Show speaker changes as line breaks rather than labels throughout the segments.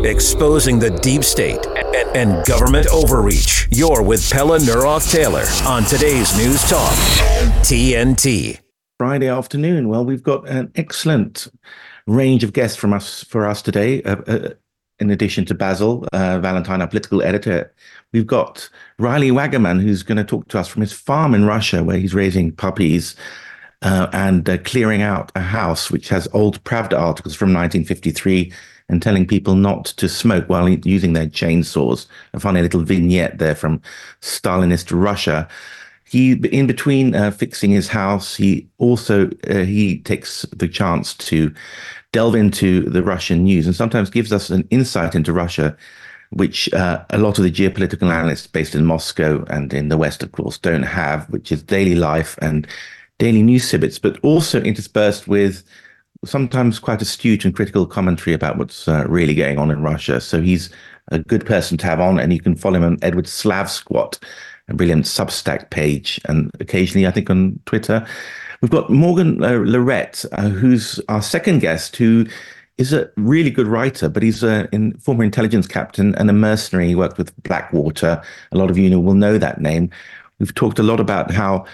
Exposing the deep state and government overreach. You're with Pella Nuroth-Taylor on today's News Talk, TNT.
Friday afternoon. Well, we've got an excellent range of guests for us today. In addition to Basil Valentine, our political editor, we've got Riley Waggaman, who's going to talk to us from his farm in Russia, where he's raising puppies and clearing out a house which has old Pravda articles from 1953 and telling people not to smoke while using their chainsaws. A funny little vignette there from Stalinist Russia. He, in between fixing his house, he also he takes the chance to delve into the Russian news and sometimes gives us an insight into Russia, which a lot of the geopolitical analysts based in Moscow and in the West, of course, don't have, which is daily life and daily news snippets, but also interspersed with sometimes quite astute and critical commentary about what's really going on in Russia. So he's a good person to have on, and you can follow him on Edward Slavsquat, a brilliant Substack page, and occasionally, I think, on Twitter. We've got Morgan Lorette, who's our second guest, who is a really good writer, but he's a former intelligence captain and a mercenary. He worked with Blackwater. A lot of you will know that name. We've talked a lot about how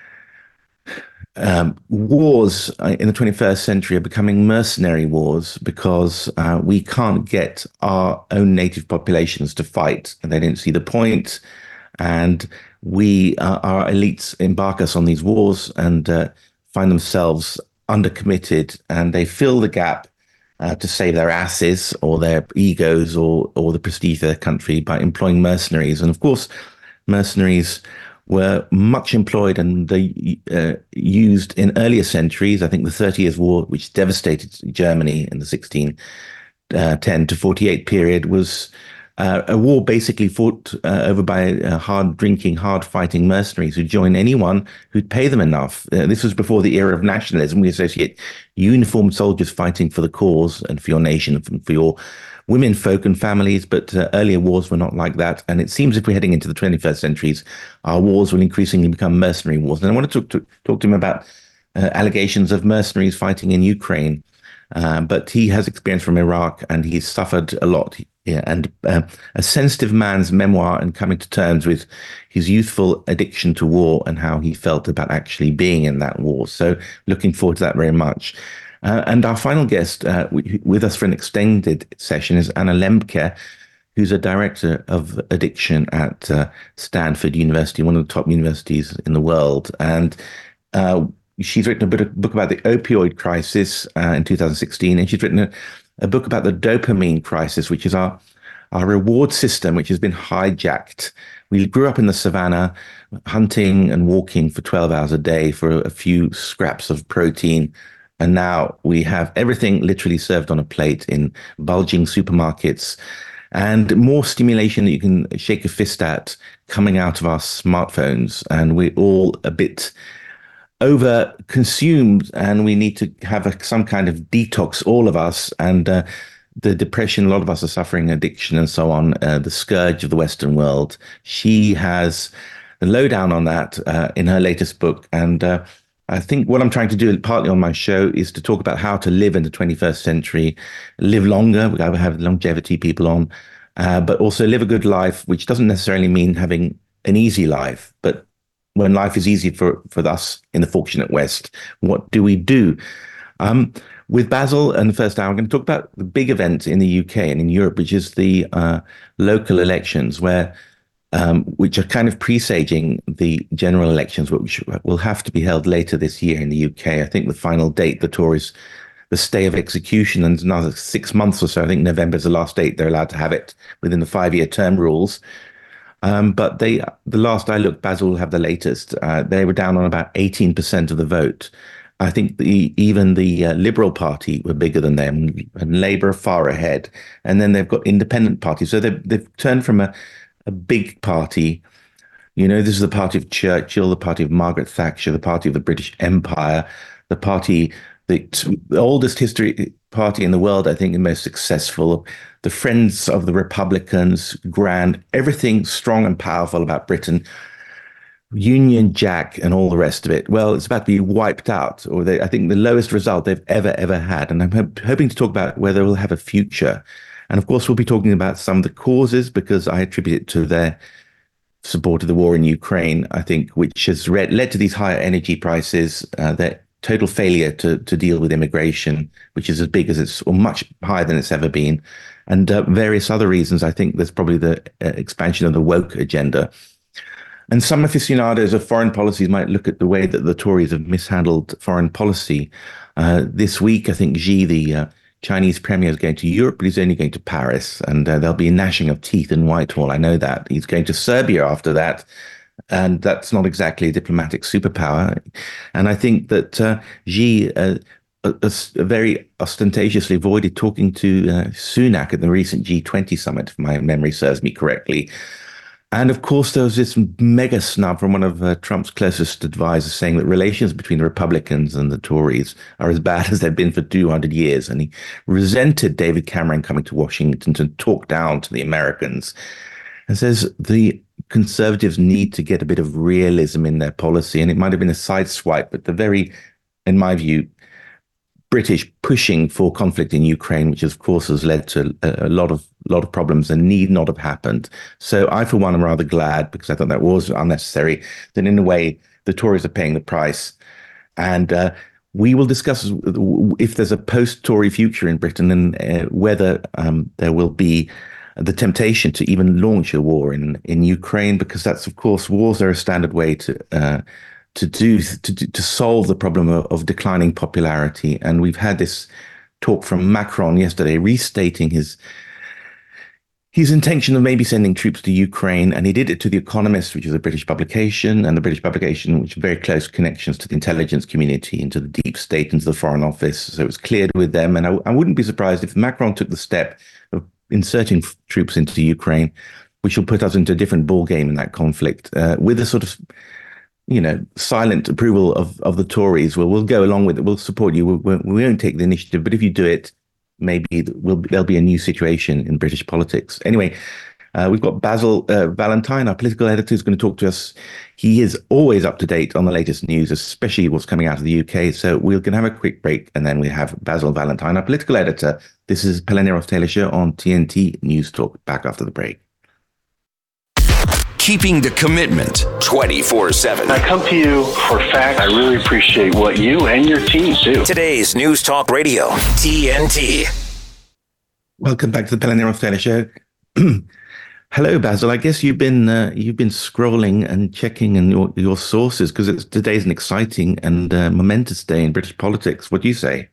wars in the 21st century are becoming mercenary wars because we can't get our own native populations to fight, and they don't see the point. And our elites embark us on these wars and find themselves undercommitted, and they fill the gap to save their asses or their egos or the prestige of their country by employing mercenaries. And of course, mercenaries were much employed and they used in earlier centuries. I think the 30 Years' War, which devastated Germany in the 1610 to 48 period, was a war basically fought over by hard-drinking, hard-fighting mercenaries who joined anyone who'd pay them enough. This was before the era of nationalism. We associate uniformed soldiers fighting for the cause and for your nation and for your women, folk and families, but earlier wars were not like that. And it seems if we're heading into the 21st centuries, our wars will increasingly become mercenary wars. And I want to talk to him about allegations of mercenaries fighting in Ukraine. But he has experience from Iraq and he's suffered a lot. Yeah, and a sensitive man's memoir and coming to terms with his youthful addiction to war and how he felt about actually being in that war. So looking forward to that very much. And our final guest with us for an extended session is Anna Lembke, who's a director of addiction at Stanford University, one of the top universities in the world. And she's written a book about the opioid crisis in 2016, and she's written a book about the dopamine crisis, which is our reward system, which has been hijacked. We grew up in the savannah, hunting and walking for 12 hours a day for a few scraps of protein. And now we have everything literally served on a plate in bulging supermarkets and more stimulation that you can shake a fist at coming out of our smartphones. And we're all a bit over consumed, and we need to have some kind of detox, all of us. And the depression, a lot of us are suffering addiction and so on, the scourge of the Western world. She has the lowdown on that in her latest book. And I think what I'm trying to do partly on my show is to talk about how to live in the 21st century, live longer. We have longevity people on, but also live a good life, which doesn't necessarily mean having an easy life, but when life is easy for us in the fortunate West, what do we do? With Basil in the first hour, I'm going to talk about the big event in the UK and in Europe, which is the local elections, which are kind of presaging the general elections, which will have to be held later this year in the UK. I think the final date, the Tories, the stay of execution, and another 6 months or so. I think November is the last date they're allowed to have it within the 5-year term rules. But the last I looked, Basil will have the latest. They were down on about 18% of the vote. I think even the Liberal Party were bigger than them, and Labour are far ahead. And then they've got independent parties. So they've turned from a big party. You know, this is the party of Churchill, the party of Margaret Thatcher, the party of the British Empire, the party, the oldest history party in the world, I think, and most successful. The Friends of the Republicans, grand, everything strong and powerful about Britain, Union Jack and all the rest of it. Well, it's about to be wiped out, I think the lowest result they've ever had. And I'm hoping to talk about whether we'll have a future. And of course, we'll be talking about some of the causes because I attribute it to their support of the war in Ukraine, I think, which has led to these higher energy prices, their total failure to deal with immigration, which is as big as or much higher than it's ever been, and various other reasons. I think there's probably the expansion of the woke agenda. And some aficionados of foreign policies might look at the way that the Tories have mishandled foreign policy. This week, I think Xi, the Chinese premier, is going to Europe, but he's only going to Paris, and there'll be a gnashing of teeth in Whitehall. I know that. He's going to Serbia after that, and that's not exactly a diplomatic superpower. And I think that Xi very ostentatiously avoided talking to Sunak at the recent G20 summit, if my memory serves me correctly. And of course, there was this mega snub from one of Trump's closest advisors saying that relations between the Republicans and the Tories are as bad as they've been for 200 years. And he resented David Cameron coming to Washington to talk down to the Americans and says the Conservatives need to get a bit of realism in their policy. And it might have been a sideswipe, but the very, in my view, British pushing for conflict in Ukraine, which of course has led to a lot of problems and need not have happened. So I, for one, am rather glad, because I thought that was unnecessary, that in a way the Tories are paying the price. And we will discuss if there's a post-Tory future in Britain and whether there will be the temptation to even launch a war in Ukraine, because that's, of course, wars are a standard way to solve the problem of declining popularity. And we've had this talk from Macron yesterday, restating his intention of maybe sending troops to Ukraine. And he did it to The Economist, which is a British publication, and the British publication, which has very close connections to the intelligence community, into the deep state, into the Foreign Office. So it was cleared with them. And I wouldn't be surprised if Macron took the step of inserting troops into Ukraine, which will put us into a different ballgame in that conflict, with a sort of silent approval of the Tories. Well, we'll go along with it. We'll support you. We won't take the initiative. But if you do it, maybe there'll be a new situation in British politics. Anyway, we've got Basil Valentine, our political editor, who's going to talk to us. He is always up to date on the latest news, especially what's coming out of the UK. So we're going to have a quick break, and then we have Basil Valentine, our political editor. This is Pella Neros-Taylor Show on TNT News Talk. Back after the break.
Keeping the commitment 24/7.
I come to you for facts. I really appreciate what you and your team do.
Today's News Talk Radio, TNT.
Welcome back to the Pella Neros-Taylor Show. Hello, Basil. I guess you've been scrolling and checking and your sources, because today's an exciting and momentous day in British politics. What do you say?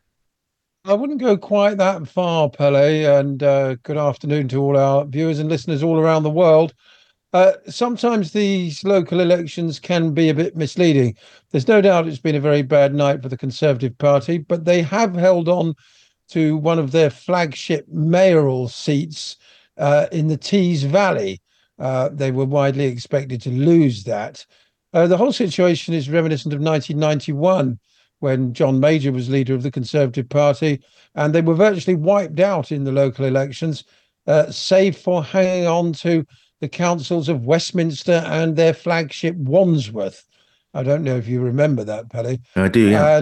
I wouldn't go quite that far, Pele, and good afternoon to all our viewers and listeners all around the world. Sometimes these local elections can be a bit misleading. There's no doubt it's been a very bad night for the Conservative Party, but they have held on to one of their flagship mayoral seats in the Tees Valley. They were widely expected to lose that. The whole situation is reminiscent of 1991, when John Major was leader of the Conservative Party, and they were virtually wiped out in the local elections, save for hanging on to the councils of Westminster and their flagship Wandsworth. I don't know if you remember that, Pele.
I do, yeah.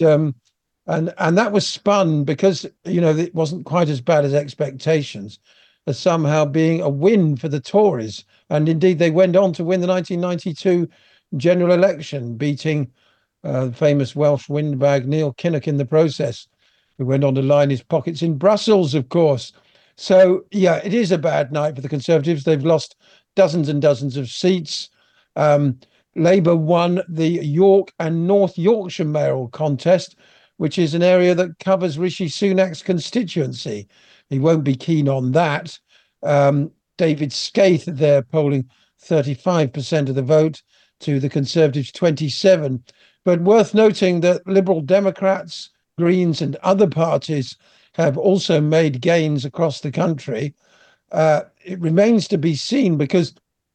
And that was spun because it wasn't quite as bad as expectations, as somehow being a win for the Tories. And indeed, they went on to win the 1992 general election, beating the famous Welsh windbag Neil Kinnock in the process, who went on to line his pockets in Brussels, of course. So, yeah, it is a bad night for the Conservatives. They've lost dozens and dozens of seats. Labour won the York and North Yorkshire mayoral contest, which is an area that covers Rishi Sunak's constituency. He won't be keen on that. David Scaife there polling 35% of the vote to the Conservatives' 27%. But worth noting that Liberal Democrats, Greens and other parties have also made gains across the country. It remains to be seen, because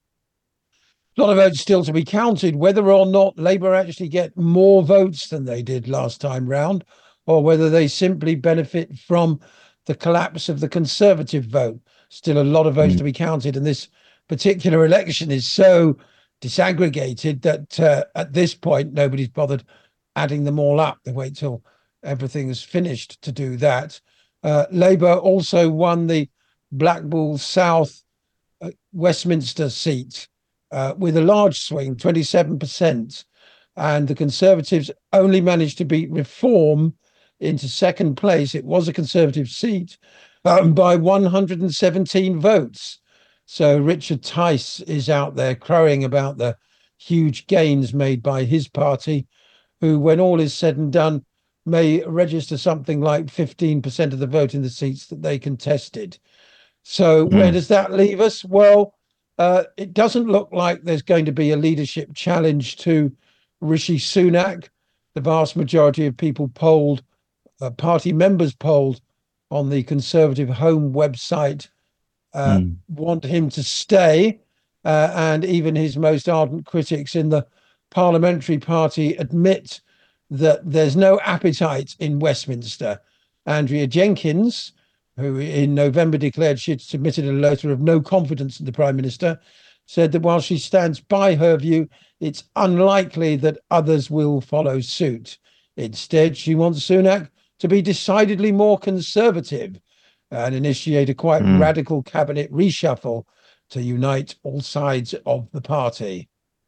a lot of votes still to be counted, whether or not Labour actually get more votes than they did last time round, or whether they simply benefit from the collapse of the Conservative vote. Still a lot of votes to be counted, and this particular election is so disaggregated that at this point nobody's bothered adding them all up. They wait till everything is finished to do that. Labour also won the Blackpool South Westminster seat with a large swing, 27%. And the Conservatives only managed to beat Reform into second place. It was a Conservative seat by 117 votes. So Richard Tice is out there crowing about the huge gains made by his party, who, when all is said and done, may register something like 15% of the vote in the seats that they contested. So where does that leave us? Well, it doesn't look like there's going to be a leadership challenge to Rishi Sunak. The vast majority of people polled, party members polled on the Conservative Home website, want him to stay. And even his most ardent critics in the parliamentary party admit that there's no appetite in Westminster. Andrea Jenkins, who in November declared she had submitted a letter of no confidence in the Prime Minister, said that while she stands by her view, it's unlikely that others will follow suit. Instead, she wants Sunak to be decidedly more conservative and initiate a quite radical cabinet reshuffle to unite all sides of the party.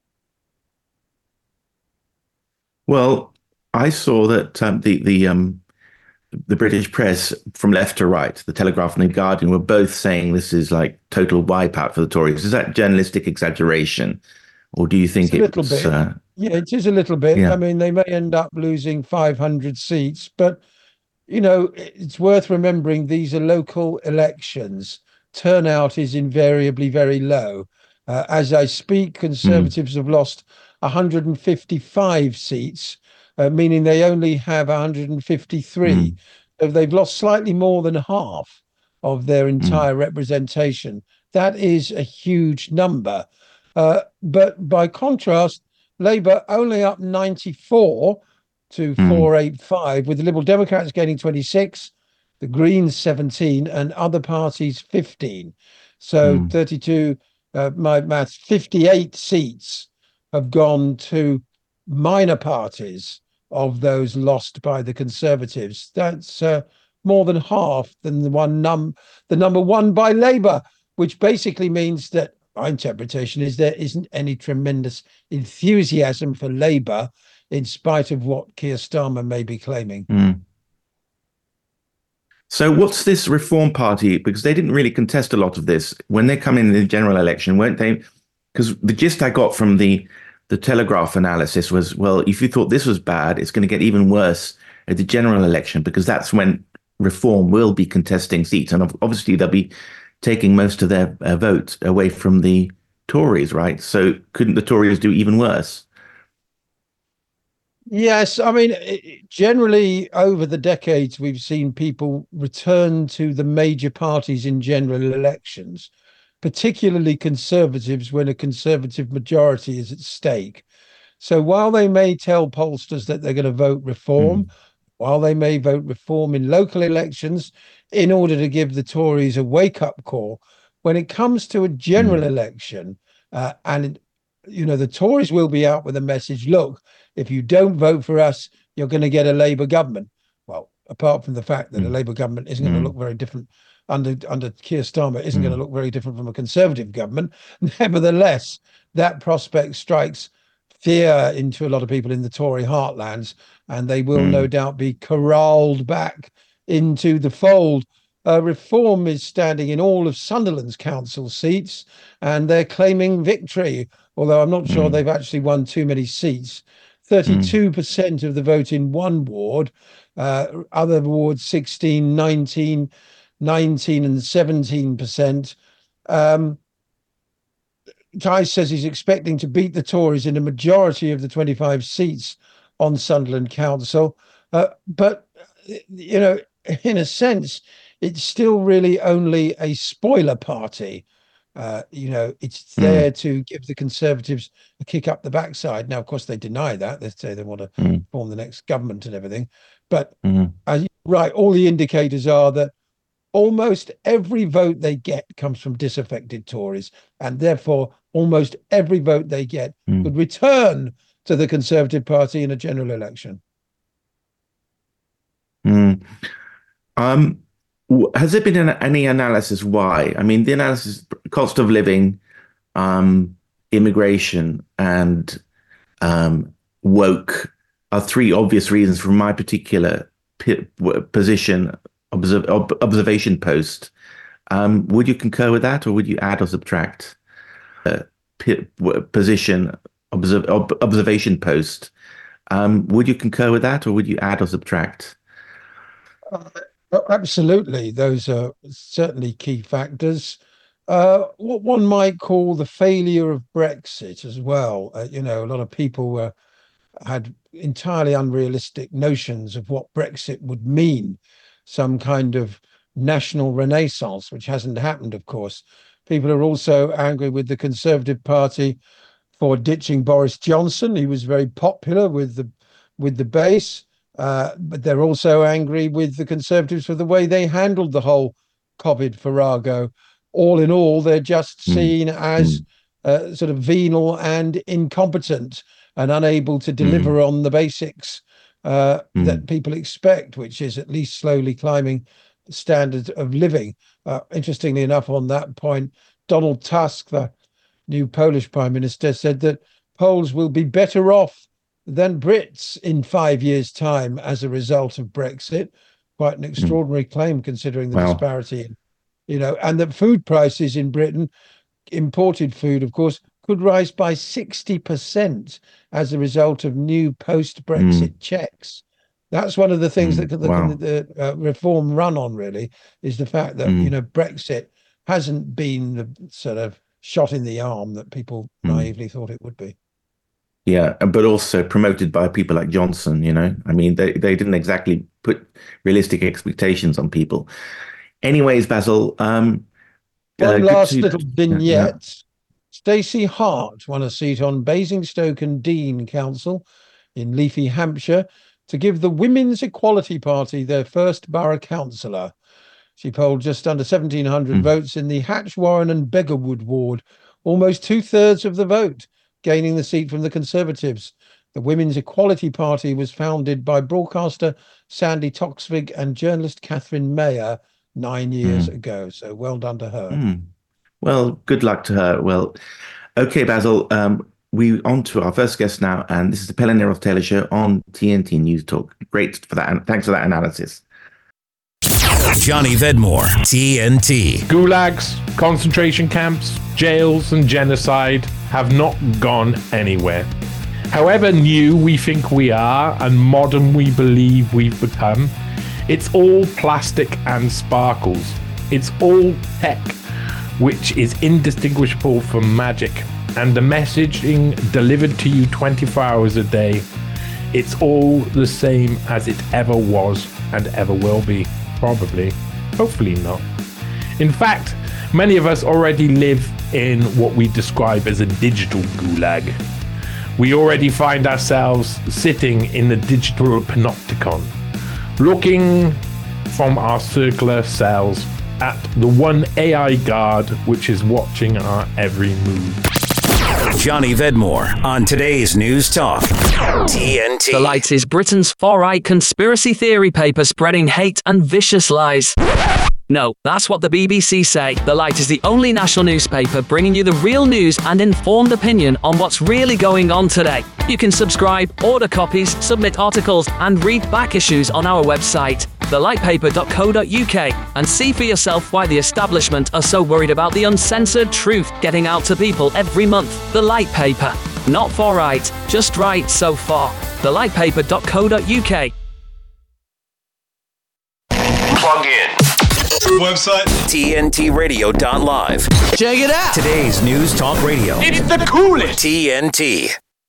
Well, I saw that the British press from left to right, the Telegraph and the Guardian, were both saying this is like total wipeout for the Tories. Is that journalistic exaggeration, or do you think
it's a little bit? Yeah, it is a little bit. Yeah. I mean, they may end up losing 500 seats, but you know, it's worth remembering these are local elections. Turnout is invariably very low. As I speak, Conservatives have lost 155 seats, meaning they only have 153. So they've lost slightly more than half of their entire representation. That is a huge number. But by contrast, Labour only up 94 to 485, with the Liberal Democrats gaining 26, the Greens 17, and other parties 15. So 32, my maths, 58 seats have gone to minor parties of those lost by the Conservatives. That's more than half than the number won by Labour, which basically means that my interpretation is there isn't any tremendous enthusiasm for Labour, in spite of what Keir Starmer may be claiming.
So what's this Reform Party? Because they didn't really contest a lot of this when they come in the general election, weren't they? Because the gist I got from the Telegraph analysis was, well, if you thought this was bad, it's going to get even worse at the general election, because that's when Reform will be contesting seats. And obviously they'll be taking most of their vote away from the Tories, right? So couldn't the Tories do even worse?
Yes, I mean, generally over the decades, we've seen people return to the major parties in general elections, particularly Conservatives, when a Conservative majority is at stake. So while they may tell pollsters that they're going to vote Reform, while they may vote Reform in local elections in order to give the Tories a wake-up call, when it comes to a general election, and you know, the Tories will be out with a message, look, if you don't vote for us, you're going to get a Labour government. Well, apart from the fact that a Labour government isn't going to look very different under Keir Starmer, isn't going to look very different from a Conservative government. Nevertheless, that prospect strikes fear into a lot of people in the Tory heartlands, and they will no doubt be corralled back into the fold. Reform is standing in all of Sunderland's council seats, and they're claiming victory, although I'm not sure they've actually won too many seats. 32% of the vote in one ward, other wards 16, 19, 19 and 17%. Tice says he's expecting to beat the Tories in a majority of the 25 seats on Sunderland Council. But, you know, in a sense, it's still really only a spoiler party. You know, it's there to give the Conservatives a kick up the backside. Now, of course, they deny that. They say they want to form the next government and everything. But right, all the indicators are that almost every vote they get comes from disaffected Tories, and therefore almost every vote they get could return to the Conservative Party in a general election.
Has there been any analysis why? I mean, the analysis, cost of living, immigration, and woke are three obvious reasons from my particular position, observation post. Would you concur with that, or would you add or subtract? Position, observation post. Would you concur with that, or would you add or subtract?
Absolutely. Those are certainly key factors. What one might call the failure of Brexit as well. A lot of people had entirely unrealistic notions of what Brexit would mean, some kind of national renaissance, which hasn't happened, of course. People are also angry with the Conservative Party for ditching Boris Johnson. He was very popular with the base. But they're also angry with the Conservatives for the way they handled the whole COVID farrago. All in all, they're just seen as sort of venal and incompetent and unable to deliver on the basics that people expect, which is at least slowly climbing the standard of living. Interestingly enough, on that point, Donald Tusk, the new Polish Prime Minister, said that Poles will be better off than Brits in 5 years' time as a result of Brexit. Quite an extraordinary claim, considering the disparity, and that food prices in Britain, imported food, of course, could rise by 60% as a result of new post-Brexit checks. That's one of the things that the reform run on, really, is the fact that Brexit hasn't been the sort of shot in the arm that people naively thought it would be.
Yeah, but also promoted by people like Johnson, I mean, they didn't exactly put realistic expectations on people. Anyways, Basil.
One last little vignette. Yeah. Stacey Hart won a seat on Basingstoke and Dean Council in Leafy, Hampshire, to give the Women's Equality Party their first borough councillor. She polled just under 1,700 votes in the Hatch, Warren and Beggarwood ward, almost 2/3 of the vote, gaining the seat from the Conservatives. The Women's Equality Party was founded by broadcaster Sandy Toksvig and journalist Catherine Mayer 9 years ago. So well done to her.
Well, good luck to her. Well, okay, Basil, we on to our first guest now, and this is the Pell and Neroth Taylor Show on TNT News Talk. Great for that, and thanks for that analysis.
Johnny Vedmore, TNT.
Gulags, concentration camps, jails, and genocide have not gone anywhere. However new we think we are and modern we believe we've become, it's all plastic and sparkles. It's all tech, which is indistinguishable from magic. And the messaging delivered to you 24 hours a day, it's all the same as it ever was and ever will be. Probably. Hopefully not. In fact, many of us already live in what we describe as a digital gulag. We already find ourselves sitting in the digital panopticon, looking from our circular cells at the one AI guard which is watching our every move.
Johnny Vedmore on today's News Talk, TNT.
The Light is Britain's far-right conspiracy theory paper spreading hate and vicious lies. No, that's what the BBC say. The Light is the only national newspaper bringing you the real news and informed opinion on what's really going on today. You can subscribe, order copies, submit articles, and read back issues on our website, thelightpaper.co.uk, and see for yourself why the establishment are so worried about the uncensored truth getting out to people every month. The Light Paper. Not for right, just right so far. Thelightpaper.co.uk.
Plug in.
Website
TNTradio.live.
Check it out.
Today's News Talk Radio.
It's the coolest.
TNT.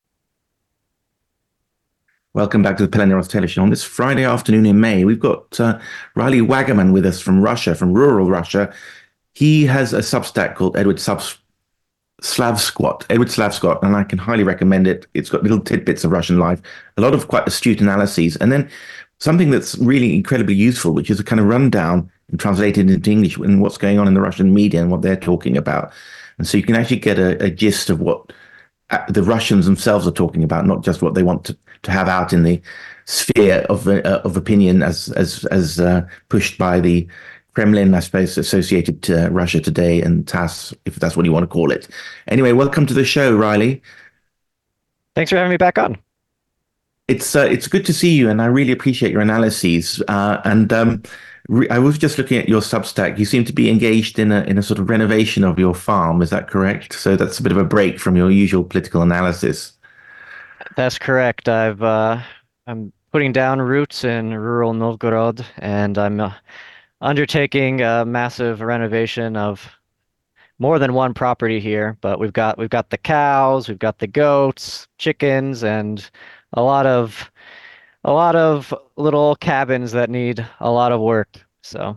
Welcome back to the Pell and Neroth Taylor Show. On this Friday afternoon in May, we've got Riley Wagaman with us from Russia, from rural Russia. He has a Substack called Edward Slavsquat, and I can highly recommend it. It's got little tidbits of Russian life, a lot of quite astute analyses, and then something that's really incredibly useful, which is a kind of rundown and translated into English and what's going on in the Russian media and what they're talking about. And so you can actually get a gist of what the Russians themselves are talking about, not just what they want to have out in the sphere of opinion as pushed by the Kremlin, I suppose, associated to Russia Today and TASS, if that's what you want to call it. Anyway, welcome to the show, Riley.
Thanks for having me back on.
It's good to see you, and I really appreciate your analyses. I was just looking at your Substack. You seem to be engaged in a sort of renovation of your farm. Is that correct? So that's a bit of a break from your usual political analysis.
That's correct. I'm putting down roots in rural Novgorod, and I'm undertaking a massive renovation of more than one property here. But we've got the cows, we've got the goats, chickens, and a lot of little cabins that need a lot of work. So,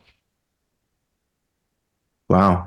wow.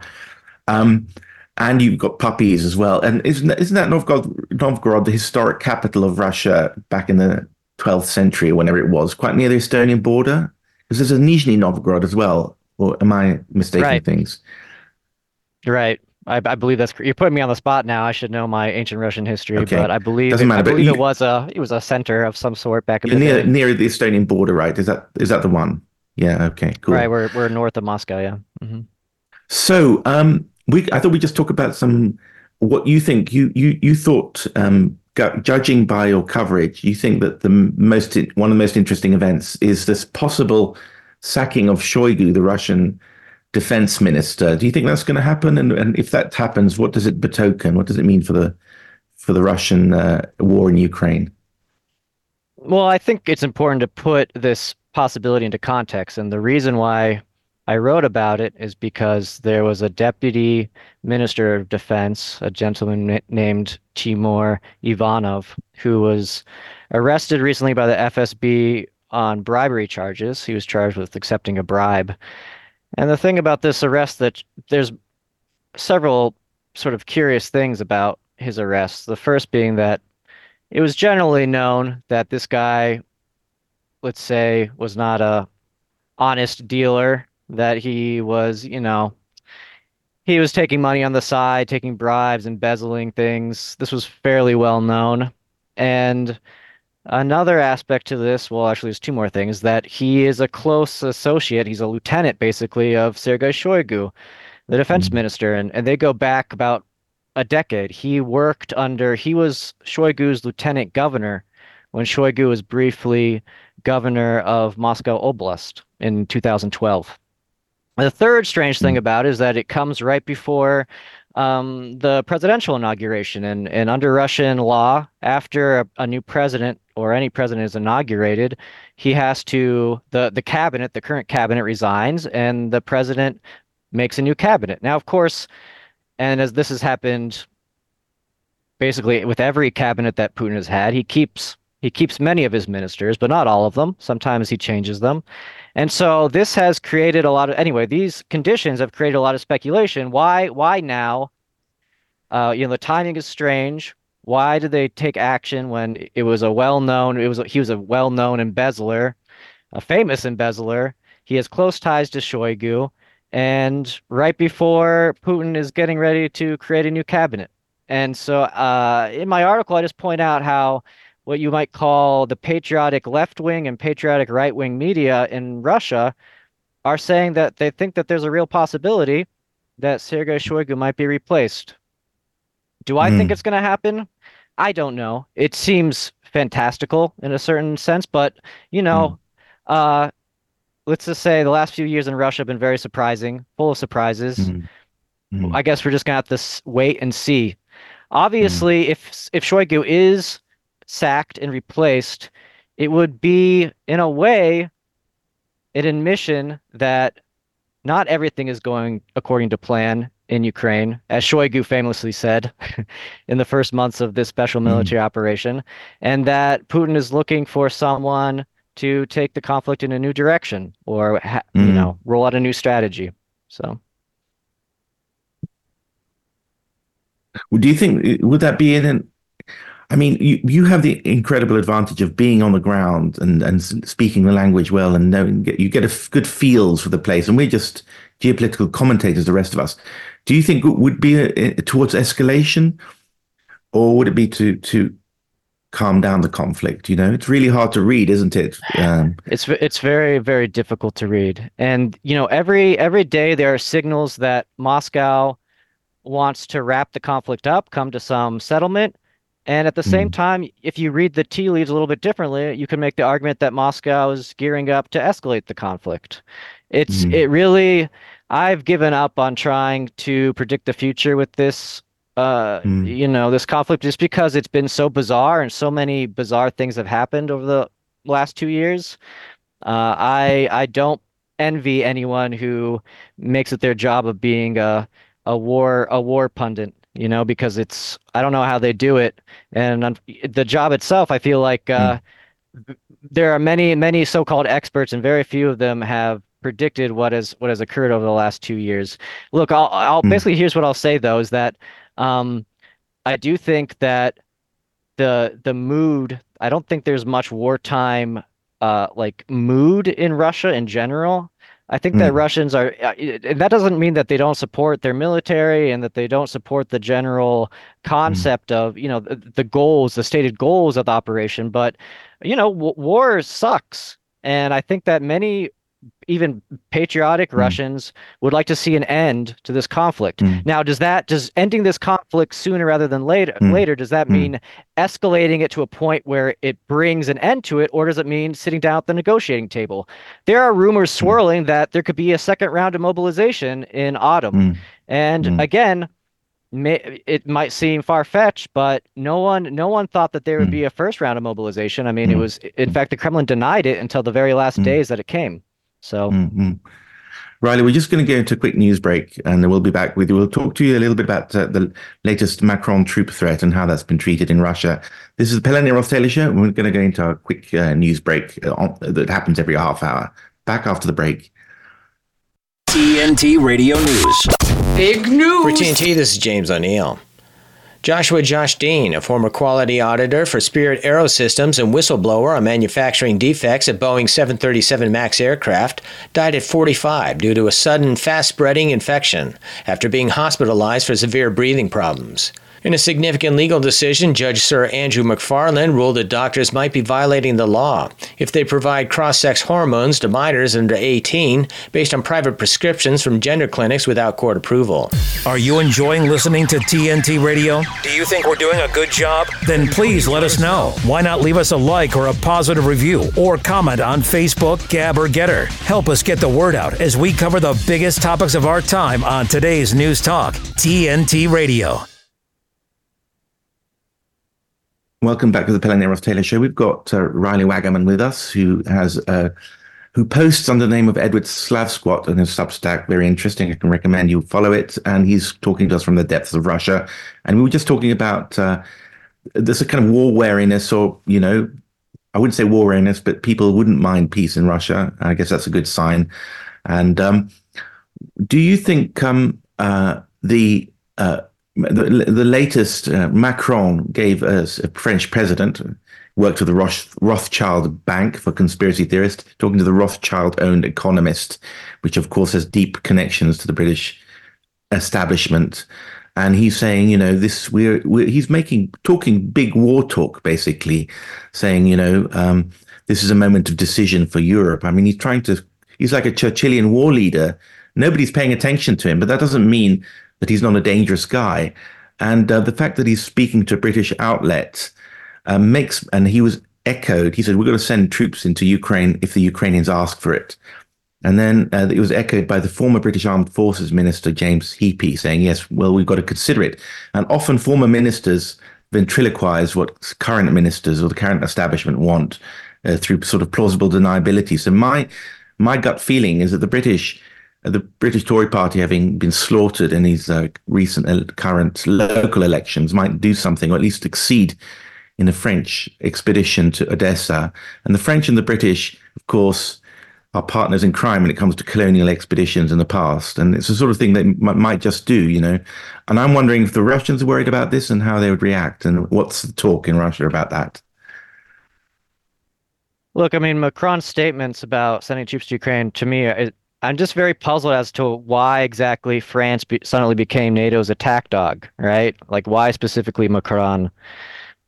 And you've got puppies as well. And isn't that Novgorod, the historic capital of Russia back in the 12th century, whenever it was, quite near the Estonian border? Because there's a Nizhny Novgorod as well. Or am I mistaking things?
Right. I believe that's you're putting me on the spot now. I should know my ancient Russian history,
Okay.
but I believe
Doesn't matter,
it was a center of some sort back in the day.
Near the Estonian border, right? Is that the one? Yeah. Okay. Cool.
Right. We're north of Moscow. Yeah. Mm-hmm.
So, I thought we'd just talk about what you think. You thought, judging by your coverage, you think that one of the most interesting events is this possible sacking of Shoigu, the Russian defense minister. Do you think that's going to happen? And if that happens, what does it betoken? What does it mean for the Russian war in Ukraine?
Well, I think it's important to put this possibility into context. And the reason why I wrote about it is because there was a deputy minister of defense, a gentleman named Timur Ivanov, who was arrested recently by the FSB on bribery charges. He was charged with accepting a bribe. And the thing about this arrest, that there's several sort of curious things about his arrest. The first being that it was generally known that this guy, let's say, was not a honest dealer, that he was, he was taking money on the side, taking bribes, embezzling things. This was fairly well known. And another aspect to this, well, actually, there's two more things, that he is a close associate. He's a lieutenant, basically, of Sergei Shoigu, the defense minister, and they go back about a decade. He was Shoigu's lieutenant governor when Shoigu was briefly governor of Moscow Oblast in 2012. The third strange thing about it is that it comes right before the presidential inauguration. And under Russian law, after a new president or any president is inaugurated, he has to, the cabinet, the current cabinet resigns, and the president makes a new cabinet. Now, of course, and as this has happened basically with every cabinet that Putin has had, he keeps many of his ministers, but not all of them. Sometimes he changes them. And so this has created these conditions have created a lot of speculation. Why now? The timing is strange. Why did they take action when he was a well-known embezzler, a famous embezzler? He has close ties to Shoigu, and right before Putin is getting ready to create a new cabinet. And so in my article, I just point out how what you might call the patriotic left-wing and patriotic right-wing media in Russia are saying that they think that there's a real possibility that Sergei Shoigu might be replaced. Do I think it's going to happen? I don't know. It seems fantastical in a certain sense, but, let's just say the last few years in Russia have been very surprising, full of surprises. I guess we're just going to have to wait and see. Obviously, if Shoigu is sacked and replaced, it would be, in a way, an admission that not everything is going according to plan in Ukraine, as Shoigu famously said in the first months of this special military operation, and that Putin is looking for someone to take the conflict in a new direction or, roll out a new strategy. So,
do you think, would that be you have the incredible advantage of being on the ground and speaking the language well, and knowing, you get a good feels for the place, and we're just geopolitical commentators, the rest of us. Do you think it would be towards escalation, or would it be to calm down the conflict? It's really hard to read, isn't it?
It's very, very difficult to read. And every day there are signals that Moscow wants to wrap the conflict up, come to some settlement. And at the same time, if you read the tea leaves a little bit differently, you can make the argument that Moscow is gearing up to escalate the conflict. I've given up on trying to predict the future with this, this conflict, just because it's been so bizarre and so many bizarre things have happened over the last 2 years. I don't envy anyone who makes it their job of being a war pundit, because I don't know how they do it. And the job itself, I feel like there are many so-called experts, and very few of them have predicted what has occurred over the last 2 years. Look, I'll basically, here's what I'll say though, is that I do think that the mood, I don't think there's much wartime mood in Russia in general. I think that Russians are, and that doesn't mean that they don't support their military and that they don't support the general concept of, the stated goals of the operation. But, war sucks. And I think that many, even patriotic Russians would like to see an end to this conflict. Now, does ending this conflict sooner rather than later, does that mean escalating it to a point where it brings an end to it, or does it mean sitting down at the negotiating table? There are rumors swirling that there could be a second round of mobilization in autumn. And again, it might seem far-fetched, but no one thought that there would be a first round of mobilization. I mean, it was, in fact, the Kremlin denied it until the very last days that it came. So,
Riley, we're just going to go into a quick news break, and then we'll be back with you. We'll talk to you a little bit about the latest Macron troop threat and how that's been treated in Russia. This is the Pell and Ross Taylor Show, and we're going to go into a quick news break that happens every half hour. Back after the break.
TNT Radio News.
Big news!
For TNT, this is James O'Neill. Josh Dean, a former quality auditor for Spirit Aerosystems and whistleblower on manufacturing defects at Boeing 737 MAX aircraft, died at 45 due to a sudden, fast-spreading infection after being hospitalized for severe breathing problems. In a significant legal decision, Judge Sir Andrew McFarland ruled that doctors might be violating the law if they provide cross-sex hormones to minors under 18 based on private prescriptions from gender clinics without court approval.
Are you enjoying listening to TNT Radio? Do you think we're doing a good job? Then please let us know. Why not leave us a like or a positive review or comment on Facebook, Gab, or Getter? Help us get the word out as we cover the biggest topics of our time on today's News Talk, TNT Radio.
Welcome back to the Pell and Ross Taylor Show. We've got Riley Wagaman with us, who posts under the name of Edward Slavsquat on his Substack. Very interesting. I can recommend you follow it. And he's talking to us from the depths of Russia. And we were just talking about this kind of war wariness, or, I wouldn't say war wariness, but people wouldn't mind peace in Russia. I guess that's a good sign. And do you think the latest Macron gave us a French president, worked with the Rothschild Bank for conspiracy theorists, talking to the Rothschild-owned Economist, which of course has deep connections to the British establishment, and he's saying, he's talking big war talk, basically, saying, this is a moment of decision for Europe. I mean, he's like a Churchillian war leader. Nobody's paying attention to him, but that doesn't mean that he's not a dangerous guy. And the fact that he's speaking to a British outlet and he was echoed, he said, we're going to send troops into Ukraine if the Ukrainians ask for it. And then it was echoed by the former British Armed Forces Minister, James Heappey, saying, yes, well, we've got to consider it. And often former ministers ventriloquize what current ministers or the current establishment want through sort of plausible deniability. So my gut feeling is that the British Tory party, having been slaughtered in these recent current local elections, might do something, or at least succeed in a French expedition to Odessa. And the French and the British, of course, are partners in crime when it comes to colonial expeditions in the past. And it's the sort of thing they might just do, And I'm wondering if the Russians are worried about this and how they would react, and what's the talk in Russia about that?
Look, I mean, Macron's statements about sending troops to Ukraine, to me, I'm just very puzzled as to why exactly France suddenly became NATO's attack dog, right? Like, why specifically Macron?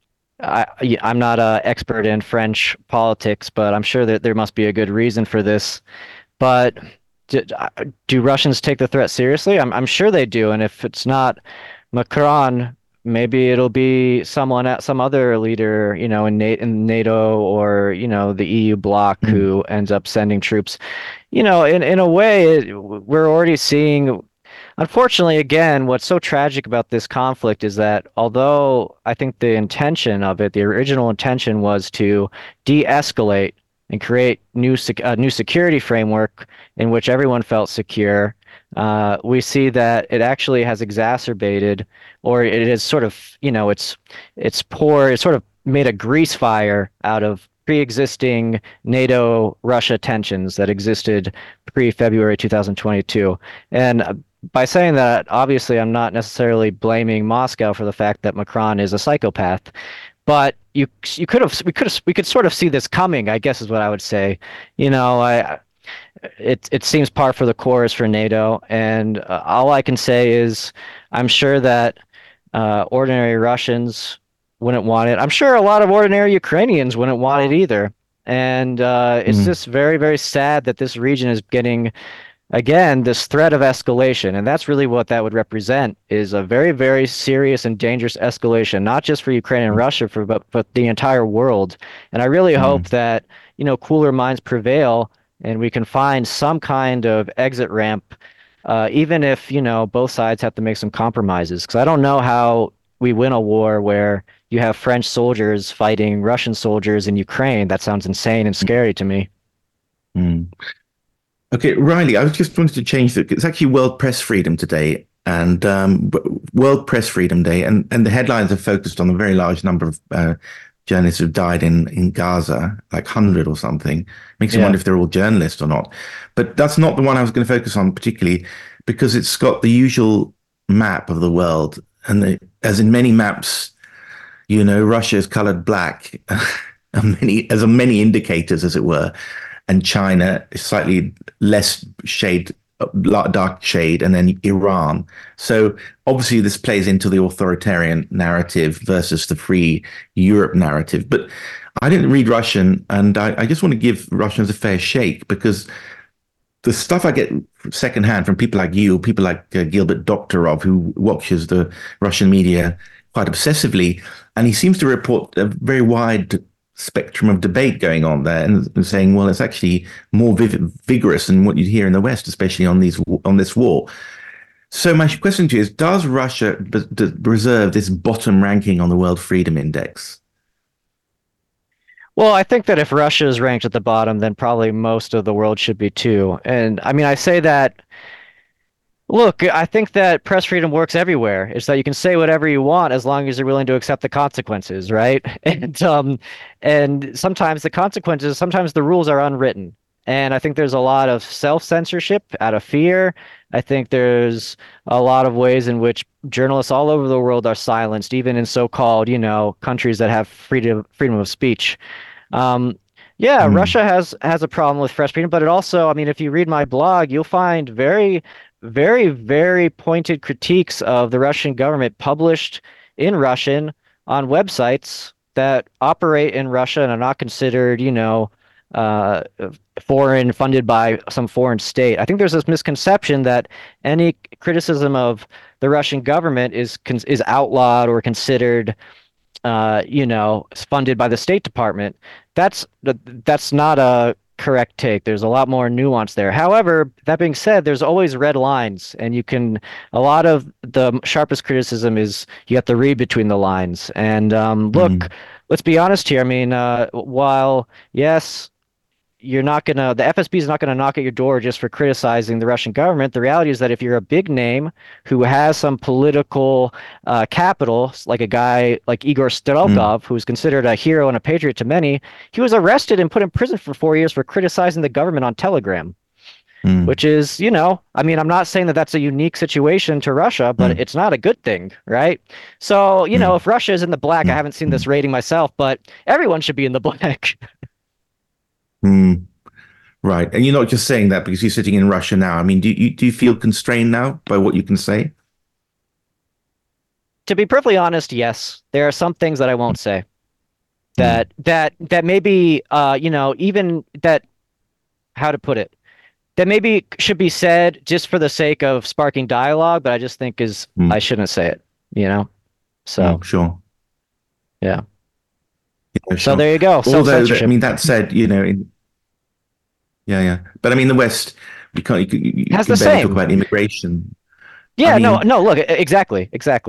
I'm not an expert in French politics, but I'm sure that there must be a good reason for this. But do Russians take the threat seriously? I'm sure they do. And if it's not Macron, maybe it'll be some other leader, in NATO or, the EU bloc who ends up sending troops. In a way, we're already seeing. Unfortunately, again, what's so tragic about this conflict is that although I think the intention of it, the original intention was to de-escalate and create a new security framework in which everyone felt secure, we see that it actually has exacerbated, or it is sort of, it's sort of made a grease fire out of pre-existing NATO-Russia tensions that existed pre-February 2022. And by saying that, obviously, I'm not necessarily blaming Moscow for the fact that Macron is a psychopath, but we could sort of see this coming, I guess is what I would say. It seems par for the course for NATO, and all I can say is I'm sure that ordinary Russians wouldn't want it. I'm sure a lot of ordinary Ukrainians wouldn't want it either. And it's just very, very sad that this region is getting, again, this threat of escalation. And that's really what that would represent, is a very, very serious and dangerous escalation, not just for Ukraine and Russia, but the entire world. And I really hope that, cooler minds prevail and we can find some kind of exit ramp, even if, both sides have to make some compromises. Because I don't know how we win a war where you have French soldiers fighting Russian soldiers in Ukraine. That sounds insane and scary to me.
Okay, Riley, I was just wanted to change that. It's actually World Press Freedom today, and World Press Freedom Day, and the headlines are focused on a very large number of journalists who've died in Gaza, like 100 or something. Makes you wonder if they're all journalists or not. But that's not the one I was going to focus on particularly, because it's got the usual map of the world, and as in many maps, Russia is colored black, as many indicators, as it were. And China is slightly less dark shade, and then Iran. So obviously this plays into the authoritarian narrative versus the free Europe narrative. But I didn't read Russian, and I just want to give Russians a fair shake, because the stuff I get secondhand from people like you, people like Gilbert Doktorov, who watches the Russian media quite obsessively, and he seems to report a very wide spectrum of debate going on there, and saying, well, it's actually more vigorous than what you'd hear in the West, especially on this war. So my question to you is, does Russia reserve this bottom ranking on the World Freedom Index?
Well, I think that if Russia is ranked at the bottom, then probably most of the world should be too. And I mean, I say that, look, I think that press freedom works everywhere. It's that you can say whatever you want as long as you're willing to accept the consequences, right? And sometimes the rules are unwritten. And I think there's a lot of self-censorship out of fear. I think there's a lot of ways in which journalists all over the world are silenced, even in so-called, countries that have freedom of speech. Russia has a problem with press freedom, but it also, I mean, if you read my blog, you'll find very, very, very pointed critiques of the Russian government published in Russian on websites that operate in Russia and are not considered, foreign, funded by some foreign state. I think there's this misconception that any criticism of the Russian government is outlawed or considered, funded by the State Department. That's not a correct take. There's a lot more nuance there. However, that being said, there's always red lines, and a lot of the sharpest criticism is you have to read between the lines. And look, let's be honest here. I mean, while yes, the FSB is not gonna knock at your door just for criticizing the Russian government. The reality is that if you're a big name who has some political capital, like a guy like Igor Strelkov, who's considered a hero and a patriot to many, he was arrested and put in prison for 4 years for criticizing the government on Telegram, which is, I mean, I'm not saying that that's a unique situation to Russia, but it's not a good thing, right? So, if Russia is in the black, I haven't seen this rating myself, but everyone should be in the black.
Right. And you're not just saying that because you're sitting in Russia now. I mean, do you feel constrained now by what you can say?
To be perfectly honest, yes. There are some things that I won't say. that maybe even that, how to put it, that maybe should be said just for the sake of sparking dialogue, but I just think I shouldn't say it, So
sure.
Yeah.
Sure.
So there you go.
Although, that said, but I mean, the West, you
has
can
the same.
Talk about immigration.
Yeah, no, look, exactly.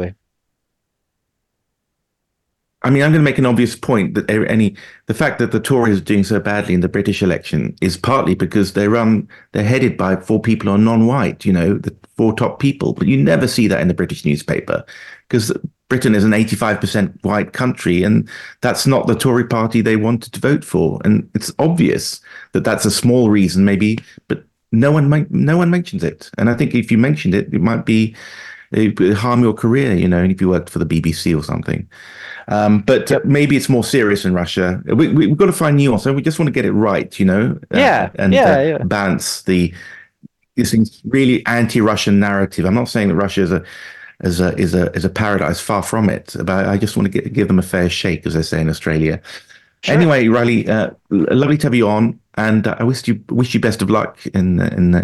I mean, I'm going to make an obvious point that the fact that the Tories are doing so badly in the British election is partly because they're headed by 4 people who are non-white, the 4 top people. But you never see that in the British newspaper because Britain is an 85% white country, and that's not the Tory party they wanted to vote for. And it's obvious that that's a small reason, maybe, but no one mentions it. And I think if you mentioned it, it would harm your career, and if you worked for the BBC or something. But maybe it's more serious in Russia. We've got to find nuance. We just want to get it right, and balance this really anti-Russian narrative. I'm not saying that Russia is a paradise. Far from it. But I just want to give them a fair shake, as they say in Australia. Sure. Anyway, Riley, lovely to have you on, and I wish you best of luck in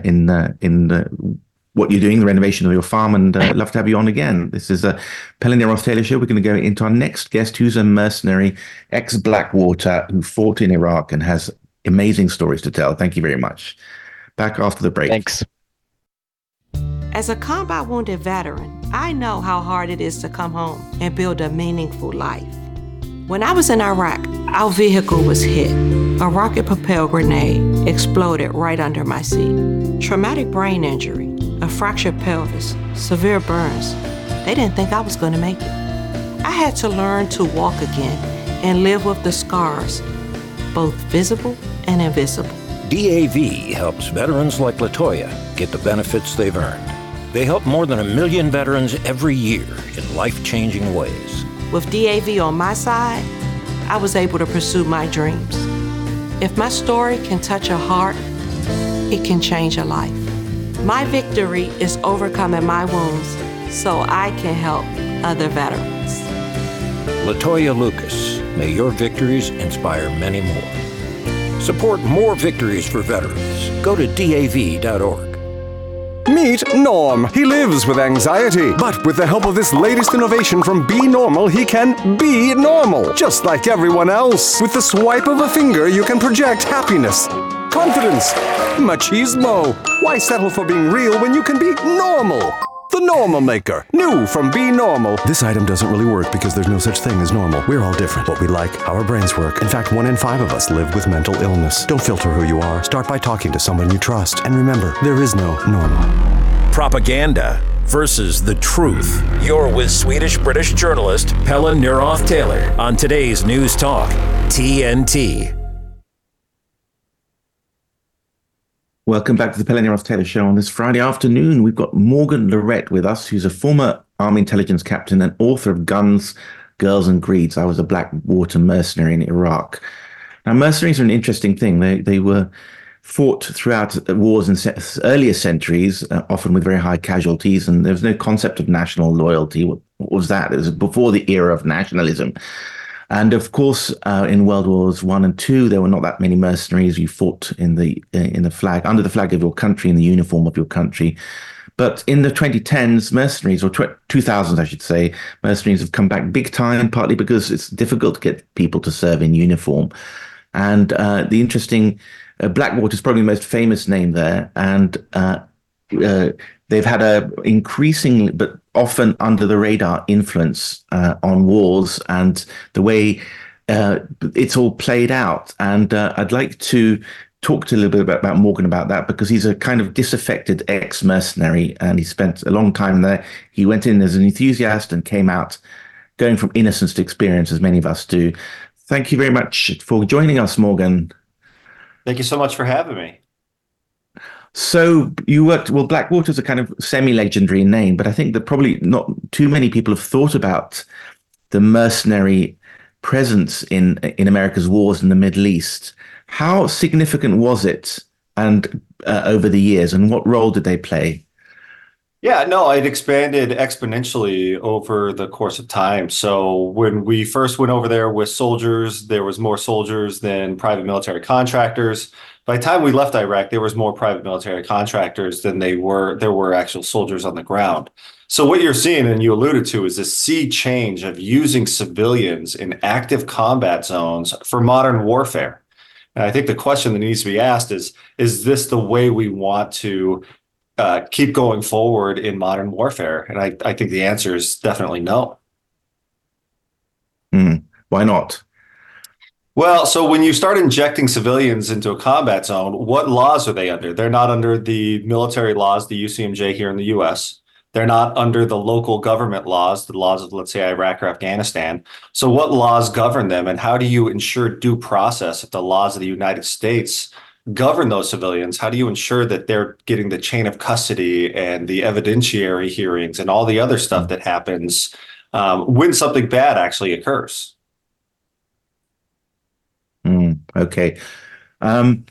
what you're doing, the renovation of your farm, and love to have you on again. This is a Pelling and Ross Taylor show. We're going to go into our next guest, who's a mercenary, ex-Blackwater, who fought in Iraq and has amazing stories to tell. Thank you very much. Back after the break.
Thanks.
As a combat wounded veteran, I know how hard it is to come home and build a meaningful life. When I was in Iraq, our vehicle was hit. A rocket-propelled grenade exploded right under my seat. Traumatic brain injury, a fractured pelvis, severe burns. They didn't think I was going to make it. I had to learn to walk again and live with the scars, both visible and invisible.
DAV helps veterans like LaToya get the benefits they've earned. They help more than 1 million veterans every year in life-changing ways.
With DAV on my side, I was able to pursue my dreams. If my story can touch a heart, it can change a life. My victory is overcoming my wounds so I can help other veterans.
LaToya Lucas, may your victories inspire many more. Support more victories for veterans. Go to DAV.org.
Meet Norm. He lives with anxiety, but with the help of this latest innovation from Be Normal, he can be normal, just like everyone else. With the swipe of a finger, you can project happiness, confidence, machismo. Why settle for being real when you can be normal? The Normal Maker. New from Be Normal. This item doesn't really work because there's no such thing as normal. We're all different. What we like, how our brains work. In fact, 1 in 5 of us live with mental illness. Don't filter who you are. Start by talking to someone you trust. And remember, there is no normal.
Propaganda versus the truth. You're with Swedish-British journalist Pelle Neroth Taylor on today's News Talk, TNT.
Welcome back to the Pelling and Ross Taylor show. On this Friday afternoon, we've got Morgan Lorette with us, who's a former Army intelligence captain and author of Guns, Girls and Greeds. I was a Blackwater mercenary in Iraq. Now, mercenaries are an interesting thing. They were fought throughout wars in earlier centuries, often with very high casualties, and there was no concept of national loyalty. What was that? It was before the era of nationalism. And of course, in World Wars I and II, there were not that many mercenaries. You fought in the flag, under the flag of your country, in the uniform of your country. But in the 2010s, mercenaries, or 2000s, I should say, mercenaries have come back big time, partly because it's difficult to get people to serve in uniform. And the interesting, Blackwater is probably the most famous name there, and they've had a increasing, but often under the radar influence on wars and the way it's all played out. And I'd like to talk to a little bit about Morgan about that, because he's a kind of disaffected ex-mercenary, and he spent a long time there. He went in as an enthusiast and came out going from innocence to experience, as many of us do. Thank you very much for joining us, Morgan.
Thank you so much for having me.
So you worked, well, Blackwater's a kind of semi-legendary name, but I think that probably not too many people have thought about the mercenary presence in America's wars in the Middle East. How significant was it and over the years, and what role did they play?
Yeah, no, it expanded exponentially over the course of time. So when we first went over there with soldiers, there was more soldiers than private military contractors. By the time we left Iraq, there was more private military contractors than there were actual soldiers on the ground. So what you're seeing, and you alluded to, is this sea change of using civilians in active combat zones for modern warfare. And I think the question that needs to be asked is this the way we want to keep going forward in modern warfare? And I think the answer is definitely no.
Why not?
Well, so when you start injecting civilians into a combat zone, what laws are they under? They're not under the military laws, the UCMJ here in the US. They're not under the local government laws, the laws of, let's say, Iraq or Afghanistan. So what laws govern them, and how do you ensure due process if the laws of the United States govern those civilians? How do you ensure that they're getting the chain of custody and the evidentiary hearings and all the other stuff that happens when something bad actually occurs?
Okay. Well,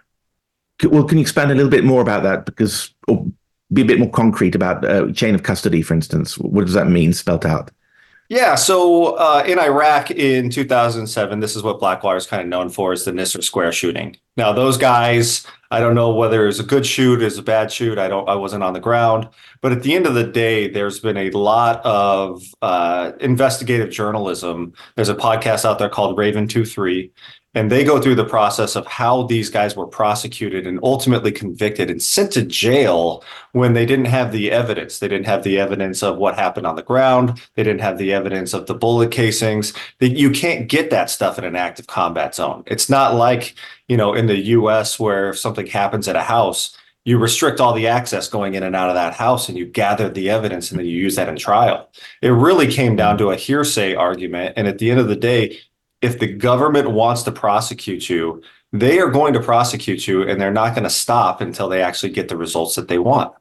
can you expand a little bit more about that? Because, or be a bit more concrete about chain of custody, for instance. What does that mean, spelled out?
Yeah, so in Iraq in 2007, this is what Blackwater is kind of known for, is the Nisour Square shooting. Now, those guys, I don't know whether it's a good shoot, it's a bad shoot. I wasn't on the ground, but at the end of the day, there's been a lot of investigative journalism. There's a podcast out there called Raven 23. And they go through the process of how these guys were prosecuted and ultimately convicted and sent to jail when they didn't have the evidence. They didn't have the evidence of what happened on the ground. They didn't have the evidence of the bullet casings. You can't get that stuff in an active combat zone. It's not like, in the US where if something happens at a house, you restrict all the access going in and out of that house and you gather the evidence and then you use that in trial. It really came down to a hearsay argument. And at the end of the day, if the government wants to prosecute you, they are going to prosecute you, and they're not going to stop until they actually get the results that they want.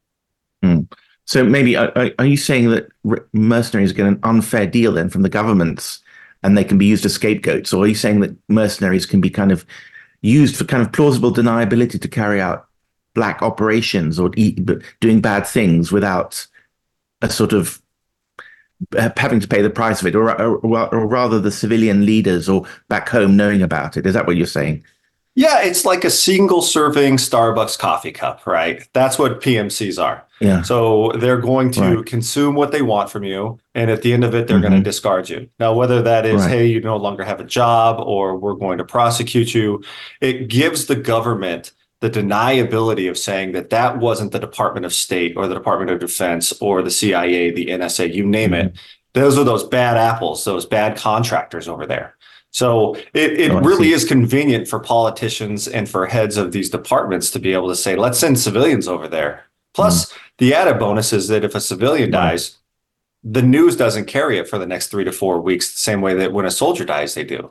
So maybe, are you saying that mercenaries get an unfair deal then from the governments and they can be used as scapegoats? Or are you saying that mercenaries can be kind of used for kind of plausible deniability to carry out black operations or doing bad things without a sort of having to pay the price of it, or rather the civilian leaders or back home knowing about it? Is that what you're saying?
Yeah, it's like a single serving Starbucks coffee cup, right? That's what PMCs are.
Yeah.
So they're going to consume what they want from you, and at the end of it, they're going to discard you. Now, whether that is, hey, you no longer have a job, or we're going to prosecute you, it gives the government the deniability of saying that that wasn't the Department of State or the Department of Defense or the CIA, the NSA, you name it. Those are those bad apples, those bad contractors over there. So it really is convenient for politicians and for heads of these departments to be able to say, let's send civilians over there. Plus, the added bonus is that if a civilian dies, the news doesn't carry it for the next 3 to 4 weeks, the same way that when a soldier dies, they do.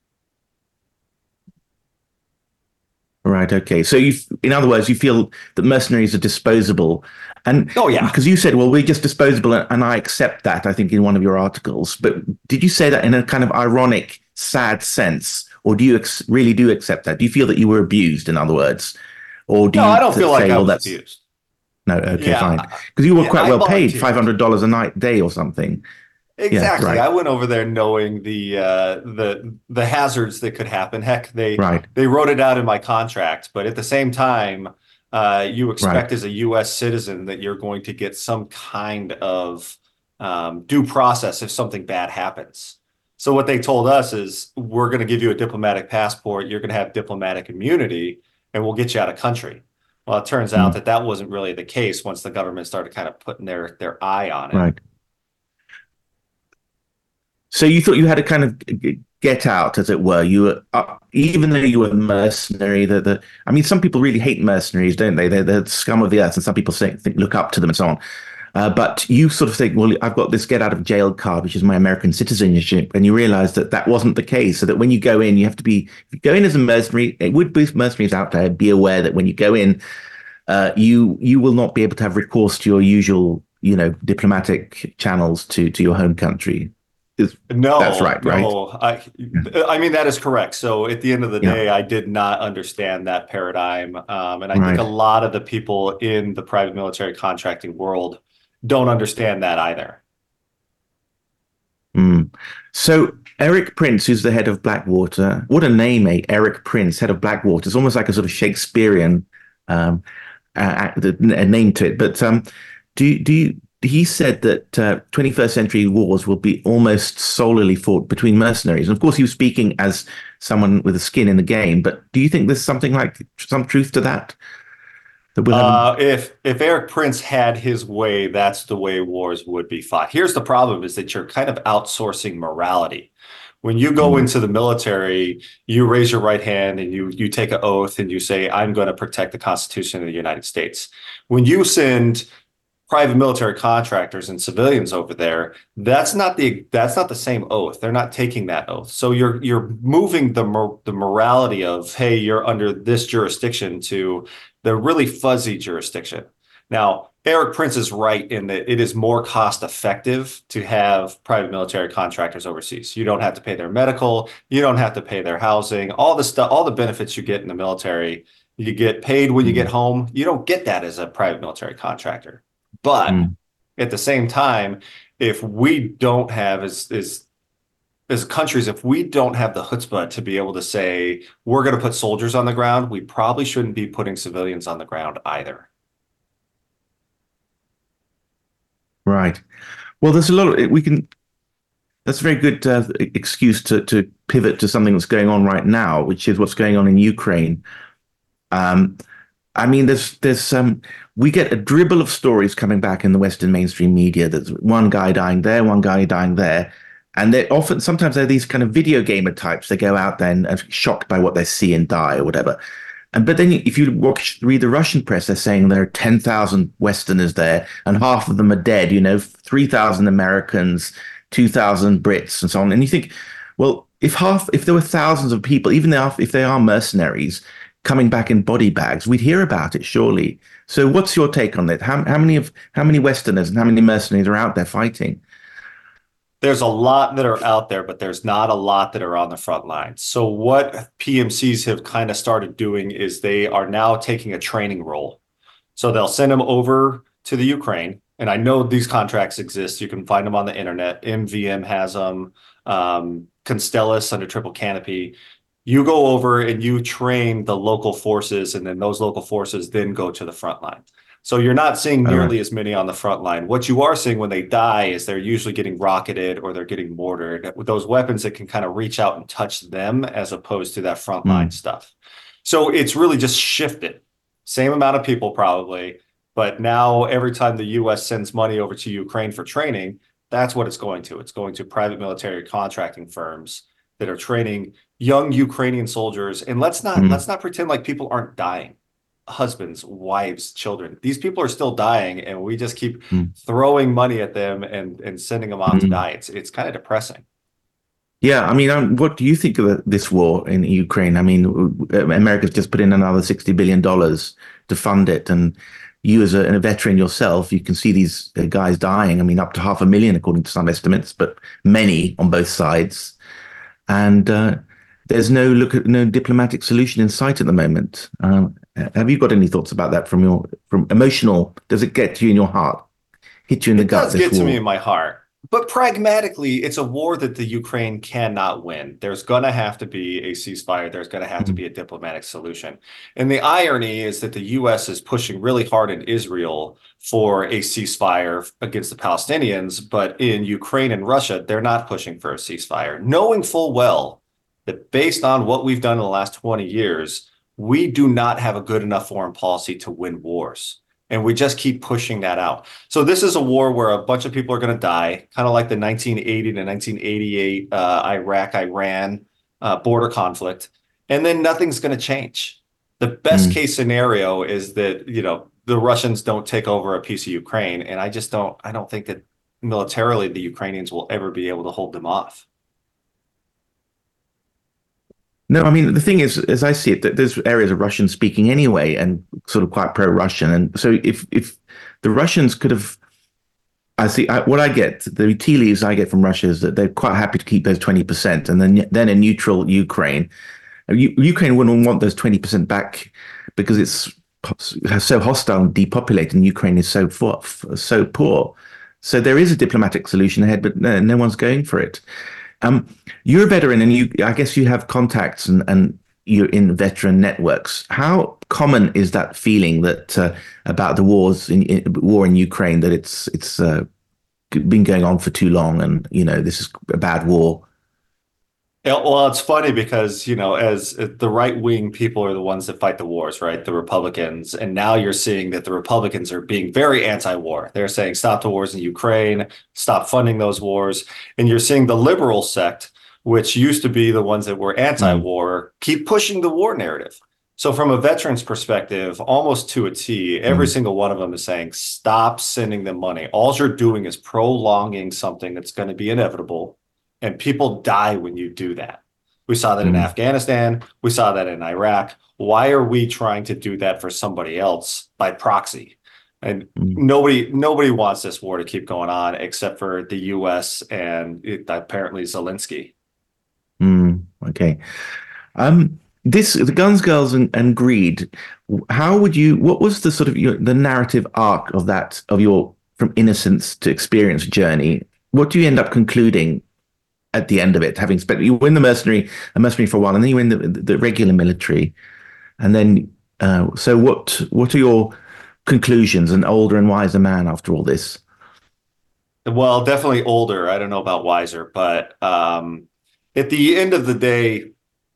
Right. Okay. So in other words, you feel that mercenaries are disposable, and because you said, well, we're just disposable, and I accept that, I think, in one of your articles. But did you say that in a kind of ironic, sad sense, or do you really do accept that? Do you feel that you were abused, in other words, or do you?
I don't feel like I was abused.
No. Okay. Fine. Because you were quite well paid, $500 a day or something.
Exactly.
Yeah, right.
I went over there knowing the hazards that could happen. Heck, they wrote it out in my contract. But at the same time, you expect as a U.S. citizen that you're going to get some kind of due process if something bad happens. So what they told us is, we're going to give you a diplomatic passport. You're going to have diplomatic immunity, and we'll get you out of country. Well, it turns out that wasn't really the case once the government started kind of putting their eye on it.
Right. So you thought you had to kind of get out, as it were. You were, even though you were a mercenary, I mean, some people really hate mercenaries, don't they? They're the scum of the earth, and some people look up to them and so on. But you sort of think, well, I've got this get out of jail card, which is my American citizenship, and you realize that wasn't the case. So that when you go in, you have to be, if you go in as a mercenary, it would be mercenaries out there, be aware that when you go in, you will not be able to have recourse to your usual, diplomatic channels to your home country.
No,
that's right?
no. I mean, that is correct. So at the end of the day, I did not understand that paradigm. And I think a lot of the people in the private military contracting world don't understand that either.
So Eric Prince, who's the head of Blackwater, what a name, Eric Prince, head of Blackwater. It's almost like a sort of Shakespearean name to it. But he said that 21st century wars will be almost solely fought between mercenaries. And of course, he was speaking as someone with a skin in the game. But do you think there's something like some truth to that?
If Eric Prince had his way, that's the way wars would be fought. Here's the problem: is that you're kind of outsourcing morality. When you go into the military, you raise your right hand and you take an oath and you say, "I'm going to protect the Constitution of the United States." When you send private military contractors and civilians over there, that's not the same oath. They're not taking that oath. So you're moving the morality of, hey, you're under this jurisdiction to the really fuzzy jurisdiction. Now, Eric Prince is right in that it is more cost effective to have private military contractors overseas. You don't have to pay their medical, you don't have to pay their housing, all the stuff, all the benefits you get in the military, you get paid when you get home. You don't get that as a private military contractor. But at the same time, if we don't have as countries, if we don't have the chutzpah to be able to say we're going to put soldiers on the ground, we probably shouldn't be putting civilians on the ground either.
Right. Well, there's a lot of that's a very good excuse to pivot to something that's going on right now, which is what's going on in Ukraine. I mean, we get a dribble of stories coming back in the Western mainstream media. There's one guy dying there, one guy dying there. And sometimes they're these kind of video gamer types. They go out there and are shocked by what they see and die or whatever. But then if you read the Russian press, they're saying there are 10,000 Westerners there and half of them are dead, 3,000 Americans, 2,000 Brits and so on. And you think, well, if there were thousands of people, even if they are mercenaries, coming back in body bags, we'd hear about it, surely. So what's your take on it? How many Westerners and how many mercenaries are out there fighting?
There's a lot that are out there, but there's not a lot that are on the front lines. So what PMCs have kind of started doing is they are now taking a training role. So they'll send them over to the Ukraine. And I know these contracts exist. You can find them on the internet. MVM has them. Constellus under Triple Canopy. You go over and you train the local forces, and then those local forces then go to the front line. So you're not seeing nearly as many on the front line. What you are seeing when they die is they're usually getting rocketed or they're getting mortared with those weapons that can kind of reach out and touch them as opposed to that front line stuff. So it's really just shifted. Same amount of people probably, but now every time the U.S. sends money over to Ukraine for training, that's what it's going to. It's going to private military contracting firms that are training young Ukrainian soldiers. And let's not pretend like people aren't dying. Husbands, wives, children. These people are still dying, and we just keep throwing money at them and sending them off to die. It's kind of depressing.
Yeah, I mean, what do you think of this war in Ukraine? I mean, America's just put in another $60 billion to fund it, and you as a veteran yourself, you can see these guys dying. I mean, up to 500,000 according to some estimates, but many on both sides. And there's no diplomatic solution in sight at the moment. Have you got any thoughts about that from emotional? Does it get to you in your heart? Hit you in the gut?
It does get to me in my heart. But pragmatically, it's a war that the Ukraine cannot win. There's going to have to be a ceasefire. There's going to have to be a diplomatic solution. And the irony is that the U.S. is pushing really hard in Israel for a ceasefire against the Palestinians. But in Ukraine and Russia, they're not pushing for a ceasefire, knowing full well that based on what we've done in the last 20 years, we do not have a good enough foreign policy to win wars. And we just keep pushing that out. So this is a war where a bunch of people are going to die, kind of like the 1980 to 1988 Iraq-Iran border conflict. And then nothing's going to change. The best case scenario is that, the Russians don't take over a piece of Ukraine. And I don't think that militarily the Ukrainians will ever be able to hold them off.
No, I mean, the thing is, as I see it, that there's areas of Russian speaking anyway and sort of quite pro-Russian. And so if the Russians could have I see. What I get, the tea leaves I get from Russia is that they're quite happy to keep those 20%, and then a neutral Ukraine. Ukraine wouldn't want those 20% back because it's so hostile and depopulated, and Ukraine is so poor. So there is a diplomatic solution ahead, but no one's going for it. You're a veteran, and I guess you have contacts and you're in veteran networks. How common is that feeling that about the war in Ukraine, that it's been going on for too long, and this is a bad war?
Yeah, well, it's funny because, as the right-wing people are the ones that fight the wars, right? The Republicans. And now you're seeing that the Republicans are being very anti-war. They're saying stop the wars in Ukraine, stop funding those wars. And you're seeing the liberal sect, which used to be the ones that were anti-war, keep pushing the war narrative. So from a veteran's perspective, almost to a T, every single one of them is saying, stop sending them money. All you're doing is prolonging something that's going to be inevitable. And people die when you do that. We saw that in Afghanistan. We saw that in Iraq. Why are we trying to do that for somebody else by proxy? And nobody wants this war to keep going on except for the U.S. and apparently Zelensky.
Okay. The Guns, Girls, and Greed. What was the sort of the narrative arc of your from innocence to experience journey? What do you end up concluding at the end of it, having spent, you were in a mercenary for a while, and then you were in the regular military, and then so what are your conclusions, an older and wiser man after all this?
Well, definitely older. I don't know about wiser, but at the end of the day,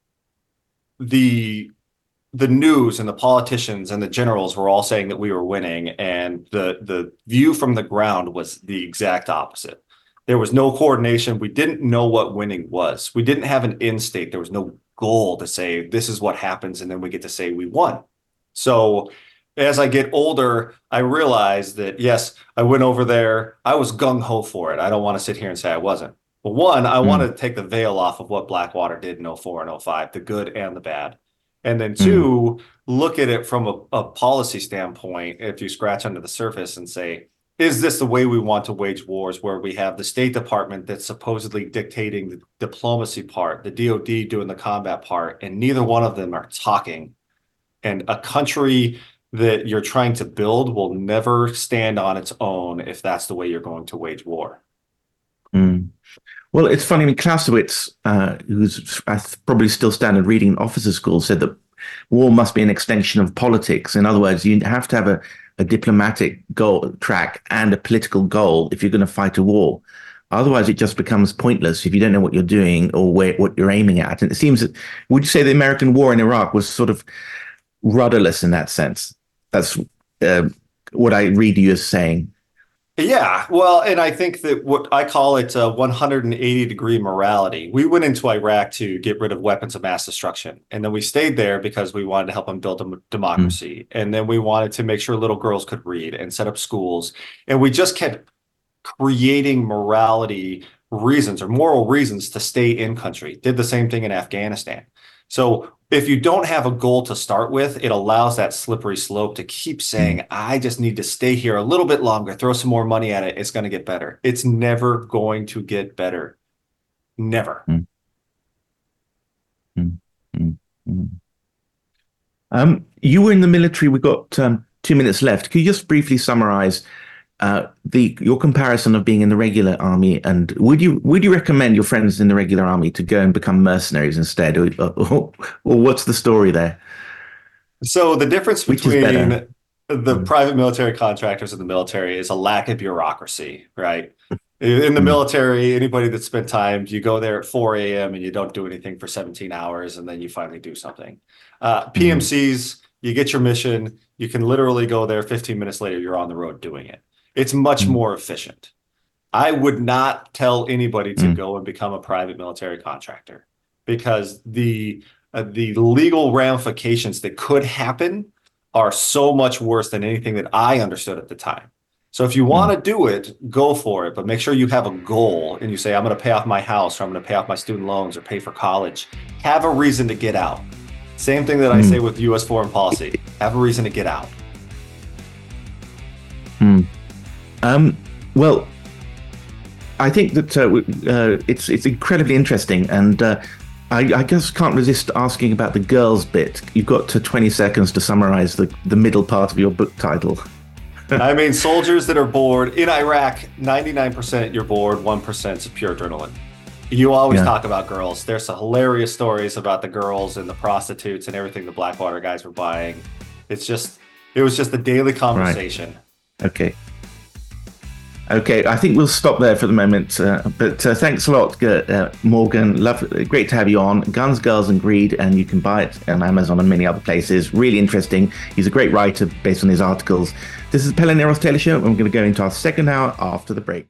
the news and the politicians and the generals were all saying that we were winning, and the view from the ground was the exact opposite. There was no coordination. We didn't know what winning was. We didn't have an end state. There was no goal to say, this is what happens, and then we get to say we won. So as I get older, I realized that, yes, I went over there. I was gung-ho for it. I don't want to sit here and say I wasn't. But one, I wanted to take the veil off of what Blackwater did in 2004 and 2005, the good and the bad. And then two, look at it from a policy standpoint, if you scratch under the surface and say, is this the way we want to wage wars, where we have the State Department that's supposedly dictating the diplomacy part, the DOD doing the combat part, and neither one of them are talking? And a country that you're trying to build will never stand on its own if that's the way you're going to wage war.
Well, it's funny. I mean, Clausewitz, who's probably still standard reading in officer school, said that war must be an extension of politics. In other words, you have to have a diplomatic goal track and a political goal if you're going to fight a war. Otherwise, it just becomes pointless if you don't know what you're doing or what you're aiming at. And it seems that, would you say the American war in Iraq was sort of rudderless in that sense? That's what I read you as saying.
Yeah, well, and I think that what I call it 180-degree morality. We went into Iraq to get rid of weapons of mass destruction, and then we stayed there because we wanted to help them build a democracy, and then we wanted to make sure little girls could read and set up schools, and we just kept creating morality reasons or moral reasons to stay in country. Did the same thing in Afghanistan. So if you don't have a goal to start with, it allows that slippery slope to keep saying, I just need to stay here a little bit longer, throw some more money at it. It's going to get better. It's never going to get better. Never.
You were in the military. We've got 2 minutes left. Could you just briefly summarize your comparison of being in the regular army, and would you recommend your friends in the regular army to go and become mercenaries instead, or what's the story there?
So the difference between the private military contractors and the military is a lack of bureaucracy, right? In the military, anybody that spent time, you go there at 4 a.m. and you don't do anything for 17 hours, and then you finally do something. PMCs, you get your mission, you can literally go there 15 minutes later, you're on the road doing it. It's much more efficient. I would not tell anybody to go and become a private military contractor, because the legal ramifications that could happen are so much worse than anything that I understood at the time. So if you want to do it, go for it, but make sure you have a goal and you say, I'm going to pay off my house, or I'm going to pay off my student loans, or pay for college. Have a reason to get out. Same thing that I say with U.S. foreign policy. Have a reason to get out.
Well, I think that it's incredibly interesting, and I just can't resist asking about the girls bit. You've got 20 seconds to summarize the middle part of your book title.
I mean, soldiers that are bored. In Iraq, 99% you're bored, 1% is pure adrenaline. You always talk about girls. There's some hilarious stories about the girls and the prostitutes and everything the Blackwater guys were buying. It was just a daily conversation.
Right. Okay, I think we'll stop there for the moment. But thanks a lot, Morgan. Great to have you on. Guns, Girls and Greed, and you can buy it on Amazon and many other places. Really interesting. He's a great writer based on his articles. This is Pele Neros Taylor Show, and we're going to go into our second hour after the break.